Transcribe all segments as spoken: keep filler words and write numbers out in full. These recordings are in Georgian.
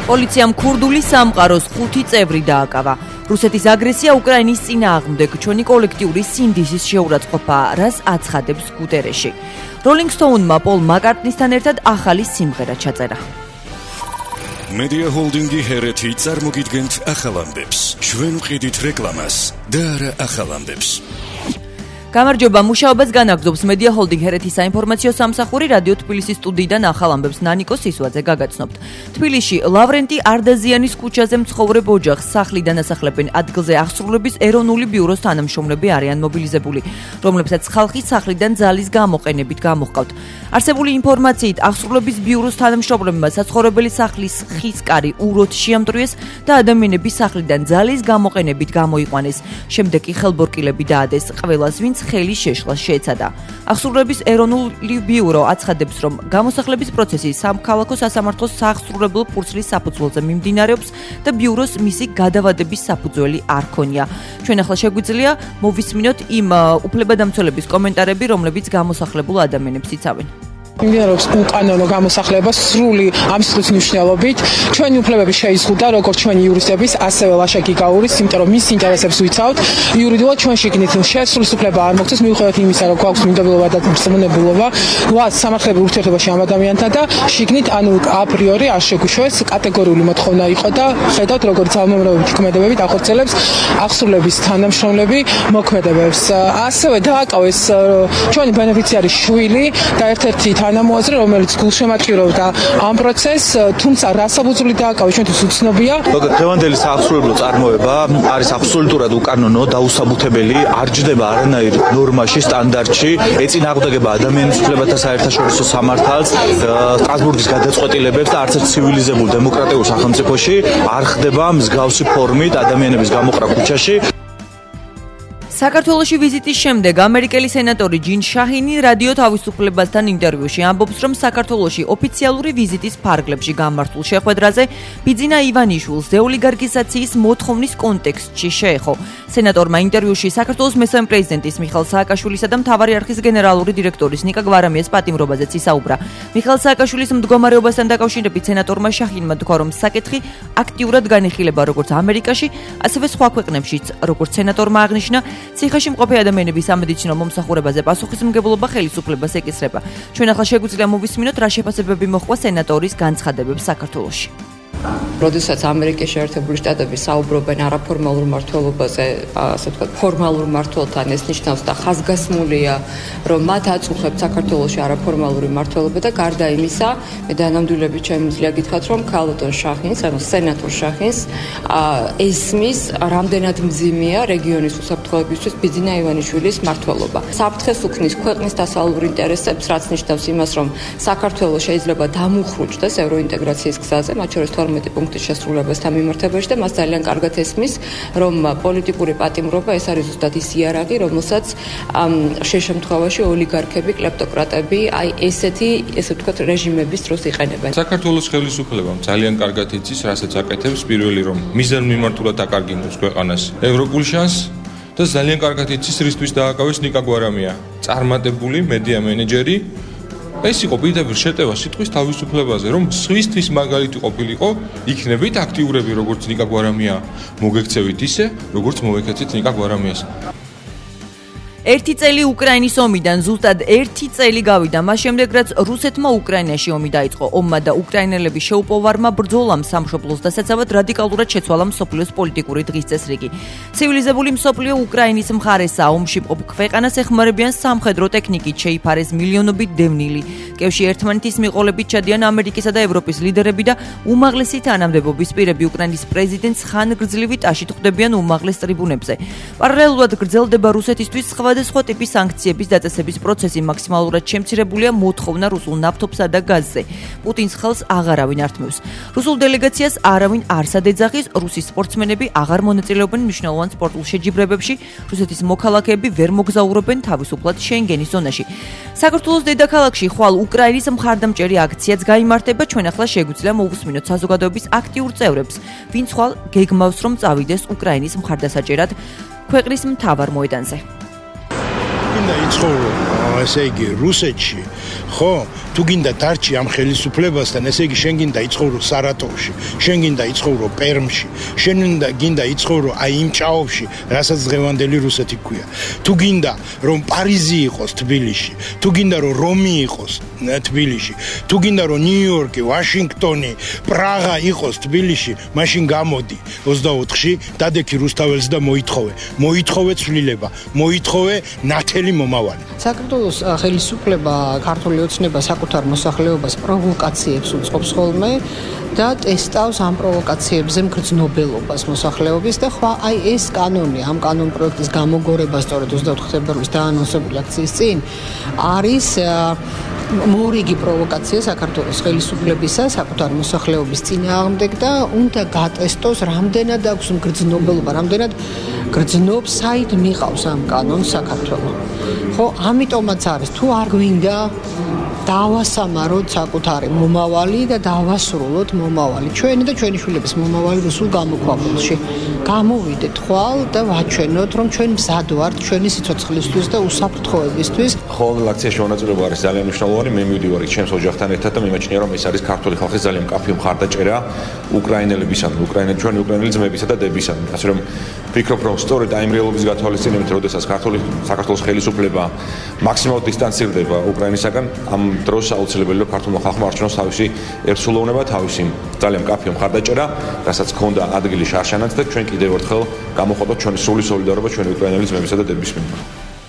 პოლიციამ ქურდული სამყაროს ხუთი წევრი დააკავა. რუსეთის აგრესია უკრაინის წინააღმდეგ ჩვენი კოლექტიური სინდისის შეურაცხყოფაა, რაც აცხადებს გუტერეში. Rolling Stone-მა პოლ მაკარტნისთან ერთად ახალი სიმღერა ჩაწერა. Media Holding-ი ჰერეთი წარმოგიდგენთ ახალ ამბებს. ჩვენ ვყიდით რეკლამას და არა ახალ ამბებს. გამარჯობა, მუშაობას განაგრძობს Media Holding ჰერეთის საინფორმაციო სამსახური რადიო თბილისის სტუდიიდან ახალ ამბებს ნანიკო სისვაძე გაგაცნობთ. თბილისში ლავრენტი არდაზიანის ქუჩაზე მცხოვრებ ოჯახს სახლი დანასახლებენ ადგილზე აღსრულების ეროვნული ბიუროს თანამშრომლები არიან მობილიზებული, რომლებსაც ხალხი სახლიდან ძალის გამოყენებით გამოჰყავთ. არსებული ინფორმაციით აღსრულების ბიუროს თანამშრომლებმა საცხოვრებელი სახლის ხის კარი უროდ შეამტრიეს და ადამიანები სახლიდან ძალის გამოყენებით გამოიყვანეს. შემდეგ კი ხელბორკილები დაადეს ყველას, ვინც ხელი შეშლა შეეცადა. აღსრულების ეროვნული ბიურო აცხადებს, რომ გამოსახლების პროცესი სამოქალაქო სასამართლოს საახსრულებელ ფურცლის საფუძველზე მიმდინარეობს და ბიუროს მისი გადავადების საფუძველი არ ქონია. ჩვენ ახლა შეგვიძლია მოვისმინოთ იმ უფლებადამცველების კომენტარები, რომლებიც გამოსახლებულ ადამიანებს იცავენ. მიმდინარეობს უკანონო გამოსახლება სრული ამ სიტყვის მნიშვნელობით. ჩვენი უფლებები შეიზღუდა როგორც ჩვენი იურისტების, ასევე ლაშა გიგაურის, იმიტომ რომ მის ინტერესებს ვიცავთ. იურიდიულად ჩვენ შეგნით შესრულის უფლება არ მოგვწევს მიუხედავად იმისა, რომ გვაქვს მიმდევრობა და სმონებულობა. ვართ სამართლებრივ ურთიერთობაში ამ ადამიანთან და შეგნით ანუ აპრიორი არ შეგვიშვეს, კატეგორიული მოთხოვნა იყო და ხედავთ როგორც ძალმომრობითი ქმედებები დახორციელებს აღსრულების თანამშრომლები მოქმედებებს. ასევე დააკავეს ჩვენი ბენეფიციარის შვილი და ერთ-ერთი თანამოაზრე, რომელიც გულშემატკივრობდა ამ პროცესს, თუმცა რა საფუძვლით დააკავეს ჩვენთვის უცნობია. დღევანდელი საახსრულებლო წარმოება არის აბსოლუტურად უკანონო, დაუსაბუთებელი, არ ჯდება არანაირ ნორმაში, სტანდარტში, ეწინააღმდეგება ადამიანის უფლებათა საერთაშორისო სამართალს, სტრასბურგის გადაწყვეტილებებს და არც ერთ ცივილიზებულ დემოკრატიულ სახელმწიფოში არ ხდება მსგავსი ფორმით ადამიანების გამოყრა ქუჩაში. საქართველოში ვიზიტის შემდეგ ამერიკელი სენატორი ჯინ შაჰინი რადიო თავისუფლებასთან ინტერვიუში ამბობს, რომ საქართველოში ოფიციალური ვიზიტის ფარგლებში გამართულ შეხვედრაზე ბიძინა ივანიშვილს დეოლიგარქიზაციის მოთხოვნის კონტექსტში შეეხო. სენატორმა ინტერვიუში საქართველოს მესამე პრეზიდენტის მიხეილ სააკაშვილისა და მთავარი არქის გენერალური დირექტორის ნიკა გვარამიას პატიმრობაზეც ისაუბრა. მიხეილ სააკაშვილის მდგომარეობასთან დაკავშირებით სენატორმა შაჰინმა თქვა, რომ საკითხი აქტიურად განიხილება როგორც ამერიკაში, ასევე სხვა ქვეყნებშიც, როგორც სენატორმა აღნიშნა. ციხეში მყოფი ადამიანების სამედიცინო მომსახურებაზე პასუხისმგებლობა ხელისუფლებას ეკისრება. ჩვენ ახლა შეგვიძლია მოვისმინოთ, რა შეფასებები მოჰყვა სენატორის განცხადებებს საქართველოში. როდესაც ამერიკის შეერთებული შტატები საუბრობენ არაფორმალურ მმართველობაზე, ასე ვთქვათ, ფორმალურ მმართველთან, ეს ნიშნავს და ხაზგასმულია, რომ მათ აწუხებს საქართველოში არაფორმალური მმართველობა და გარდა იმისა, მე დანამდვილებით შემიძლია გითხრათ, რომ ქალბატონ შაჰინს, ანუ სენატორ შაჰინს, ესმის რამდენად მძიმეა რეგიონის უსაფრთხოებისთვის ბიძინა ივანიშვილის მმართველობა. საფრთხეს უქმნის ქვეყნის დასავლურ ინტერესებს, რაც ნიშნავს იმას, რომ საქართველოს შეიძლება დამუხრუჭდეს ევროინტეგრაციის გზაზე, მათ შორის თორმეტი პუნქტის შესრულებასთან მიმართებაში და მას ძალიან კარგად ესმის, რომ პოლიტიკური პატიმრობა ეს არის ზუსტად ის იარაღი, რომელსაც შე შემთხვევაში ოლიგარქები, კლეპტოკრატები, აი ესეთი, ესე ვთქვათ, რეჟიმების დროს იყენებენ. საქართველოს ხელისუფლებამ ძალიან კარგად იცის, რასაც აკეთებს, პირველი რომ მიზანმიმართულად აკარგინოს ქვეყანას ევროპულ შანსს და ძალიან კარგად იცის, რისთვის დააკავეს ნიკა გვარამია, წარმატებული მედია მენეჯერი. ეს იყო პირდაპირ შეტევა სიტყვის თავისუფლებაზე, რომ სხვისთვის მაგალითი ყოფილიყო, იქნებით აქტიურები, როგორც ნიკა გვარამია, მოგექცევით ისე, როგორც მოვეკეცით ნიკა გვარამიას. ერთი წელი უკრაინის ომიდან ზუსტად ერთი წელი გავიდა, მას შემდეგ რაც რუსეთმა უკრაინაში ომი დაიწყო. ომმა და უკრაინელების შეუპოვარმა ბრძოლამ სამშობლოს დასაცავად რადიკალურად შეცვალა მსოფლიოს პოლიტიკური დღის წესრიგი. ცივილიზებული მსოფლიო უკრაინის მხარესაა, ომში მყოფ ქვეყანას ეხმარებიან სამხედრო ტექნიკით შეიფარეს მილიონობით დევნილი. კევში ერთმანეთის მიყოლებით ჩადიან ამერიკისა და ევროპის ლიდერები და უმაღლესი თანამდებობის პირები უკრაინის პრეზიდენტს ხანგრძლივი ტაშით ხვდებიან უმაღლეს ტრიბუნებზე. პარალელურად გრძელდება რუსეთისთვის სხვა სხვადასხვა ტიპის სანქციების დაწესების პროცესი, მაქსიმალურად შემცირებულია მოთხოვნა რუსულ ნავთობსა და გაზზე. პუტინს ხელს აღარავინ ართმევს. რუსულ დელეგაციას არავინ არ სადეძახის, რუსის სპორტსმენები აღარ მონაწილეობენ მნიშვნელოვან სპორტულ შეჯიბრებებში, რუსეთის მოქალაქეები ვერ მოგზაურობენ თავისუფლად შენგენის ზონაში. საქართველოს დედაქალაქში ხვალ უკრაინის მხარდამჭერი აქციაც გაიმართება, ჩვენ ახლა შეგვიძლია მოვუსმინოთ საზოგადოების აქტიურ წევრებს, ვინც ხვალ გეგმავს რომ წავიდეს უკრაინის მხარდასაჭერად ქვეყნის მთავარ მოედანზე. მინდა იცხოვრო, ესე იგი, რუსეთში ხო? თუ გინდა დარჩი ამ ხელისუფლებასთან, ესე იგი შენ გინდა იცხოვრო სარატოვში, შენ გინდა იცხოვრო პერმში, შენ გინდა იცხოვრო აი იმ ჭაობში, რასაც დღევანდელი რუსეთი ქვია. თუ გინდა რომ პარიზი იყოს თბილისში, თუ გინდა რომ რომი იყოს თბილისში, თუ გინდა რომ ნიუ-იორკი, ვაშინგტონი, პრაღა იყოს თბილისში, მაშინ გამოდი ოცდაოთხში, დადექი რუსთაველს და მოითხოვე. მოითხოვე ცვლილება, მოითხოვე ნათელი მომავალი. საქართველოს ხელისუფლება ქართული ოცნება საკუთარ მოსახლეობას პროვოკაციებს უწყობს ხოლმე და ტესტავს ამ პროვოკაციებზე მგრძნობელობას მოსახლეობის და ხვა აი ეს კანონი, ამ კანონ პროექტის გამოგორება სწორედ ოცდაოთხი თებერვლის დაანონსებული აქციის წინ არის მორიგი პროვოკაცია საქართველოს ხელისუფლებისა საკუთარ მოსახლეობის წინააღმდეგ და უნდა გატესტოს რამდენად აქვს მგრძნობელობა, რამდენად გრძნობს საით მიყავს ამ კანონს საქართველო. ხო, ამიტომაც არის თუ არ გვინდა დავასამაროთ საკუთარი მომავალი და დავასრულოთ მომავალი. ჩვენი და ჩვენი შვილების მომავალი რუსულ გამოქვაბულში. გამოვიდეთ ხვალ და ვაჩვენოთ, რომ ჩვენ მზად ვართ ჩვენი სიცოცხლისთვის და უსაფრთხოებისთვის. ხოლმე აქციაში მონაწილეობა არის ძალიან მნიშვნელოვანი. მე მივდივარ ჩემს ოჯახთან ერთად და მიმაჩნია, რომ ეს არის ქართული ხალხის ძალიან მკაფიო მხარდაჭერა უკრაინელებისადმი, უკრაინელი ჩვენი უკრაინელი ძმებისა და დებისადმი. ასე რომ ვფიქრობ, რომ სწორედ აი ამ რეალობის გათვალისწინებით, როდესაც ქართული საქართველოს ხელისუფლება მაქსიმალურად დისტანცირდება უკრაინისაგან, ამ დროს აუცილებელია ქართულმა ხალხმა არჩევნოს თავისი ერთსულოვნება, თავისი ძალიან მკაფიო მხარდაჭერა, რასაც ჰქონდა ადგილი შარშანაც და ჩვენ კიდევ ერთხელ გამოხატოთ ჩვენი სრული სოლიდარობა ჩვენი უკრაინელი ძმებისა და დების მიმართ.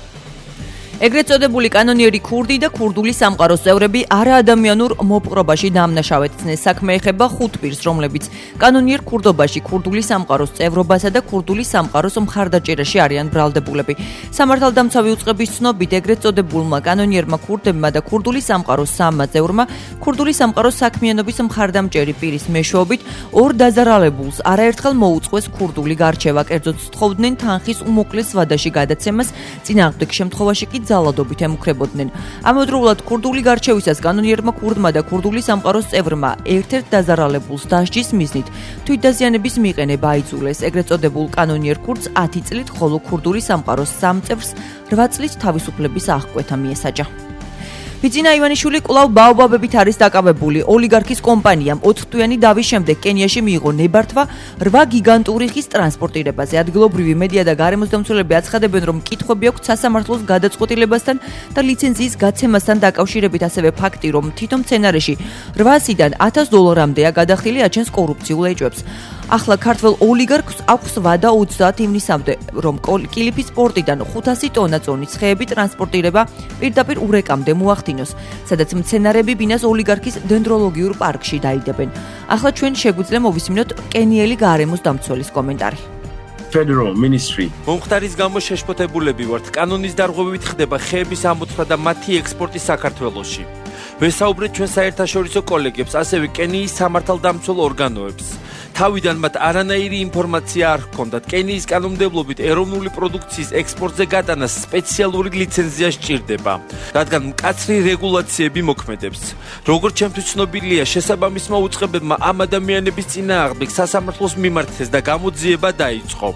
ეგრეთ წოდებული კანონიერი ქურდი და ქურდული სამყაროს წევრები არაადამიანურ მოპყრობაში დამნაშავეცნეს. საქმე ეხება ხუთ პირს, რომლებიც კანონიერ ქურდობაში, ქურდული სამყაროს წევრობასა და ქურდული სამყაროს მხარდაჭერაში არიან ბრალდებულები. სამართალდამცავი უწყების ცნობით, ეგრეთ წოდებულმა კანონიერმა ქურდებმა და ქურდული სამყაროს სამმა წევრმა ქურდული სამყაროს საქმიანობის მხარდამჭერი პირის მეშვეობით ორ დაზარალებულს არაერთხელ მოუწყვეს ქურდული გარჩევა, კერძოდ სთხოვდნენ თანხის უმოკლეს ვადაში გადაცემას, წინააღმდეგ შემთხვევაში კი ძალადობით ემუქრებოდნენ. ამავდროულად ქურდული გარჩევისას კანონიერმა ქურდმა და ქურდული სამყაროს წევრმა ერთ-ერთ დაზარალებულს დასჯის მიზნით თვითდაზიანების მიყენება აიძულეს. ეგრეთ წოდებულ კანონიერ ქურდს ათი წლით, ხოლო ქურდული სამყაროს სამ წევრს რვა წლით თავისუფლების აღკვეთა მიესაჯა. ბიძინა ივანიშვილი კვლავ ბაობაბებით არის დაკავებული. ოლიგარქის კომპანიამ ოთხთვიანი დავის შემდეგ კენიაში მიიღო ნებართვა რვა გიგანტური ხის ტრანსპორტირებაზე. ადგილობრივი მედია და გარემოსდამცველები აცხადებენ, რომ კითხვები აქვთ სასამართლოს გადაწყვეტილებასთან და ლიცენზიის გაცემასთან დაკავშირებით, ასევე ფაქტი, რომ თვითონ სცენარეში რვასიდან ათას დოლარამდეა გადახდილი აჩენს კორუფციულ ეჭვებს. ახლა ქართველ ოლიგარქს აქვს ვადა ოცდაათ ივნისამდე, რომ კილიფის პორტიდან ხუთასი ტონა წონის ხეები ტრანსპორტირება პირდაპირ ურეკამდე მოახდინოს, სადაც მცენარეები ბინას ოლიგარქის დენდროლოგიურ პარკში დაიდებენ. ახლა ჩვენ შეგვიძლია მოვისმინოთ კენიელი გარემოსდამცველის კომენტარი. Federal Ministry. მომხდარის გამო შეშფოთებულები ვართ. კანონის დარღვევებით ხდება ხეების ამოწყდა და მათი ექსპორტი საქართველოში. ვესაუბრეთ ჩვენ საერთაშორისო კოლეგებს, ასევე კენიის სამართალდამცველ ორგანოებს. თავიდან მათ არანაირი ინფორმაცია არ ჰქონდათ. კენიის კანონმდებლობით ეროვნული პროდუქციის ექსპორტზე გატანას სპეციალური ლიცენზია სჭირდება, რადგან მკაცრი რეგულაციები მოქმედებს. როგორც ჩემთვის ცნობილია, შესაბამისმა უწყებებმა ამ ადამიანების წინააღმდეგ სასამართლოს მიმართეს და გამოძიება დაიწყო.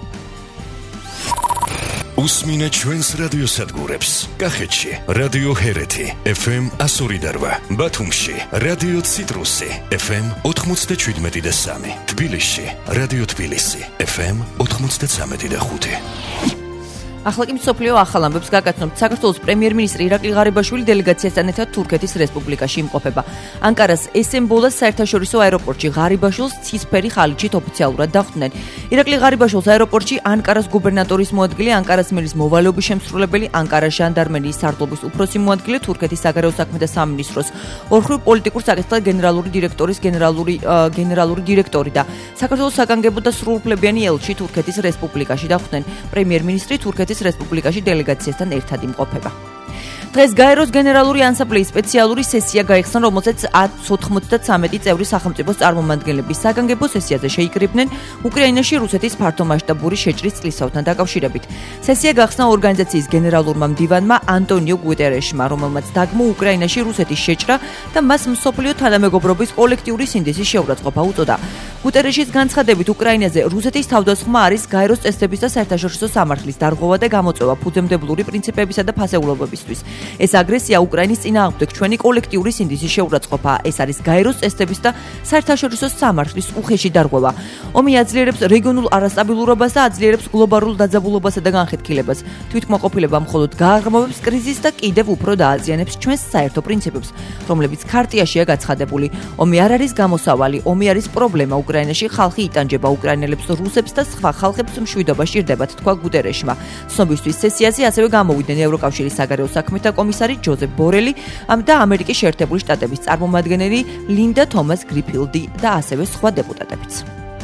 უსმინე ჩვენს რადიოსადგურებს. კახეთში რადიო ჰერეთი ეფ ემ εκατო ორი და რვა, ბათუმში რადიო ციტრუსი ეფ ემ ოთხმოცდაშვიდმეტი და სამი, თბილისში რადიო თბილისი ეფ ემ ოთხმოცდაცამეტი და ხუთი. ახლა კი მსოფლიო ახალ ამბებს გაგაცნობთ. საქართველოს პრემიერ-მინისტრი ირაკლი ღარიბაშვილი დელეგაციასთან ერთად თურქეთის რესპუბლიკაში იმყოფება. ანკარას ესემბოლას საერთაშორისო აეროპორტში ღარიბაშვილს ცისფერი ხალიჩით ოფიციალურად დახვდნენ. ირაკლი ღარიბაშვილს აეროპორტში ანკარას გუბერნატორის მოადგილე, ანკარას მერის მოვალეობის შემსრულებელი, ანკარას ჟანდარმერიის სარდლობის უფროსი მოადგილე, თურქეთის საგარეო საქმეთა სამინისტროს ორხრივ პოლიტიკურ საკითხთა გენერალური დირექტორის გენერალური გენერალური დირექტორი და საქართველოს საგანგებო და სრულუფლებიანი ელჩი თურქეთის რესპუბლიკაში დახვდნენ. პრემიერ-მინისტრი თურქეთის რესპუბლიკაში დელეგაციასთან ერთად იმყოფება. დღეს გაეროს გენერალური ასამბლეის სპეციალური სესია გაიხსნა, რომელზეც ოცდათხმეტი წევრი სახელმწიფოს წარმომადგენლები საგანგებო სესიაზე შეიკრიბნენ უკრაინაში რუსეთის ფართომასშტაბური შეჭრის წლისთავთან დაკავშირებით. სესია გახსნა ორგანიზაციის გენერალურმა მდივანმა ანტონიო გუტერეშმა, რომელმაც დაგმო უკრაინაში რუსეთის შეჭრა და მას მსოფლიო თანამეგობრობის კოლექტიური სინდისის შეურაცხყოფა უწოდა. გუტერეშის განცხადებით უკრაინაზე რუსეთის თავდასხმა არის გაეროს წესდების და საერთაშორისო სამართლის დარღვევა და გამოწვევა ფუძემდებლური პრინციპებისა და ფასეულობებისთვის. ეს აგრესია უკრაინის წინააღმდეგ ჩვენი კოლექტიური სინდისის შეურაცხყოფაა. ეს არის გაეროს წესდების და საერთაშორისო სამართლის უხეში დარღვევა. ომი აძლიერებს რეგიონულ არასტაბილურობას და აძლიერებს გლობალურ დაძაბულობასა და განხეთქილებას. თვითკმაყოფილება მხოლოდ გააღრმავებს კრიზისს და კიდევ უფრო დააზიანებს ჩვენს საერთო პრინციპებს, რომლებიც ქარტიაშია გაცხადებული. ომი არ არის გამოსავალი, ომი არის პრობლემა. უკრაინაში ხალხი იტანჯება, უკრაინელებს, რუსებს და სხვა ხალხებს მშვიდობა სჭირდებათ, თქვა გუტერეშმა. ცნობისთვის სესიაზე ასევე გამოვიდნენ ევროკავშირის საგარეო საქმეთა კომისარი ჯოზეფ ბორელი და ამერიკის შეერთებული შტატების წარმომადგენელი ლინდა თომას გრიფილდი და ასევე სხვა დეპუტატებიც.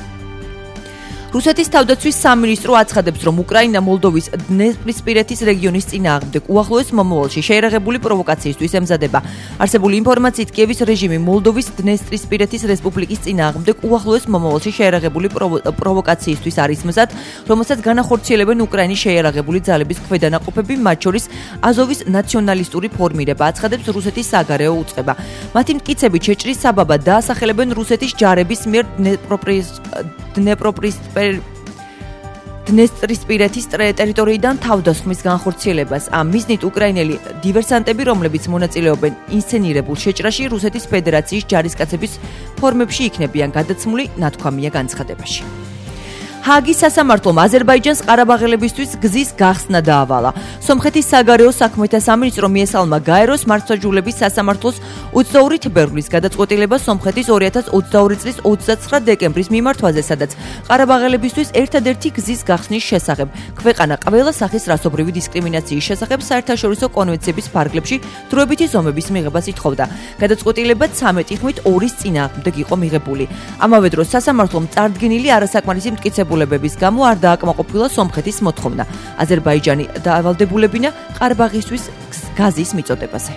რუსეთის თავდაცვის სამინისტრო აცხადებს, რომ უკრაინა მოლდოვის დნესტრისპირეთის რეგიონის წინააღმდეგ უახლოეს მომავალში შეერაღებული პროვოკაციისთვის ემზადება. არსებული ინფორმაციით, კიევის რეჟიმი მოლდოვის დნესტრისპირეთის რესპუბლიკის წინააღმდეგ უახლოეს მომავალში შეერაღებული პროვოკაციისთვის არის მზად, რომელსაც განახორციელებენ უკრაინის შეერაღებული ძალების ქვედანაყოფები, მათ შორის აზოვის ნაციონალისტური ფორმირება, აცხადებს რუსეთის საგარეო უწყება. მათი მტკიცებით შეჭრის საბაბად დაასახელებენ რუსეთის ჯარების მიერ დნეპროპრის დნესტრისპირეთის ტერიტორიიდან თავდასხმის განხორციელებას. ამ მიზნით უკრაინელი დივერსანტები, რომლებიც მონაწილეობენ ინსცენირებულ შეჭრაში, რუსეთის ფედერაციის ჯარისკაცების ფორმებში იქნებიან გადაცმული, ნათქვამია განცხადებაში. ჰაგის სასამართლომ აზერბაიჯანს ყარაბაღელებისთვის გზის გახსნა დაავალა. სომხეთის საგარეო საქმეთა სამინისტრო მიესალმა გაეროს მართლმსაჯულების სასამართლოს ოცდაორი თებერვლის გადაწყვეტილებას სომხეთის ორი ათას ოცდაორი წლის ოცდაცხრა დეკემბრის მიმართვაზე, სადაც ყარაბაღელებისთვის ერთადერთი გზის გახსნის შესახებ ქვეყანა ყველა სახის რასობრივი დისკრიმინაციის შესახებ საერთაშორისო კონვენციების ფარგლებში დროებითი ზომების მიღებას ითხოვდა. გადაწყვეტილება ცამეტი ხმით ორის წინააღმდეგ იყო მიღებული. ამავე დროს სასამართლომ წარდგენილი არასაკმარისი მტკიცებულებების გამო არ დააკმაყოფილა სომხეთის მოთხოვნა. აზერბაიჯანი დაავალდებულებინა ყარაბაღისთვის გაზის მიწოდებაზე.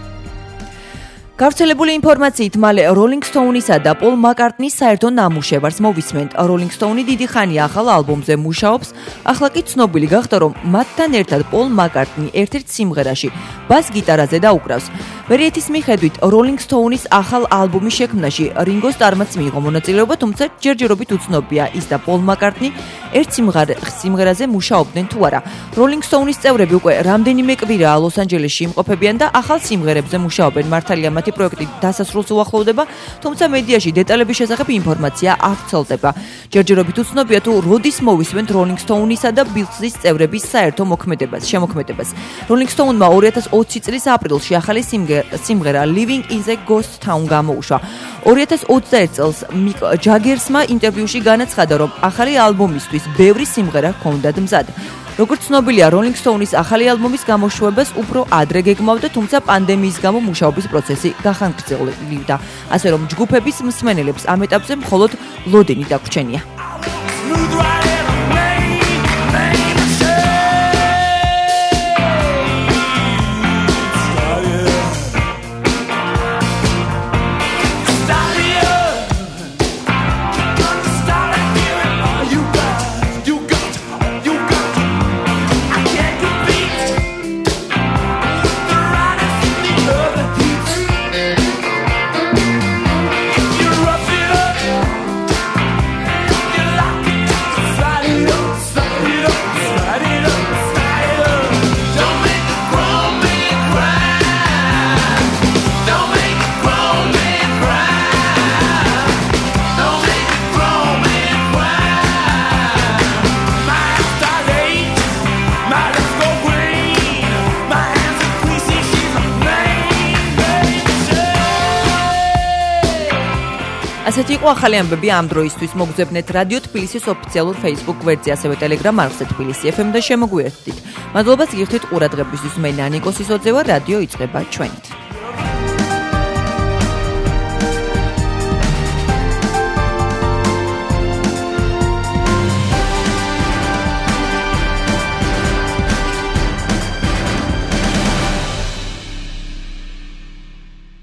გავრცელებული ინფორმაციით მალე როლინგ სტოუნისა და პოლ მაკარტნის საერთო ნამუშევარს მოვისმენთ. როლინგ სტოუნი დიდი ხანია ახალ ალბომზე მუშაობს, ახლა კი ცნობილი გახდა, რომ მათთან ერთად პოლ მაკარტნი ერთ-ერთ სიმღერაში ბას გიტარაზე დაუკრავს. ვერიეთის მიხედვით როლინგ სტოუნის ახალ ალბომის შექმნაში რინგო სტარმაც მიიღო მონაწილეობა, თუმცა ჯერჯერობით უცნობია ის და პოლ მაკარტნი ერთ სიმღერაზე მუშაობდნენ თუ არა. როლინგ სტოუნის წევრები უკვე რამდენიმე კვირაა ლოს-ანჯელესში იმყოფებიან და ახალ სიმღერებზე მუშაობენ. მართალია მათი პროექტი დასასრულს უახლოვდება, თუმცა მედიაში დეტალების შესახებ ინფორმაცია არ ვრცელდება. ჯერჯერობით უცნობია თუ როდის მოვისმენთ როლინგ სტოუნისა და ბილზის წევრების საერთო მოქმედებას, შემოქმედებას. როლინგ სტოუნმა ორი ათას ოცი წლის აპრილში ახალი სიმღერა Living in the Ghost Town გამოუშვა. ორი ათას ოცდაერთ წელს მიკ ჯაგერსმა ინტერვიუში განაცხადა, რომ ახალი ალბომისთვის ბევრი სიმღერა ჰქონდათ მზად. როგორც ცნობილია, როლინგ სტოუნის ახალი ალბომის გამოშვებას უფრო ადრე გეგმავდა, თუმცა პანდემიის გამო მუშაობის პროცესი გახანგრძლივდა. ასე რომ ჯგუფების მსმენელებს ამ ეტაპზე მხოლოდ ლოდინი დაგვრჩენია. ასეთი იყო ახალი ამბები ამ დროისთვის. მოგზაურობთ რადიო თბილისის ოფიციალურ Facebook გვერდზე, ასევე Telegram არხზე თბილისი ეფ ემ და შემოგვიერთდით. მადლობა გიხდით ყურადღებისთვის. მე ნანიკო სისოძე ვარ, რადიო იწყება ჩვენით.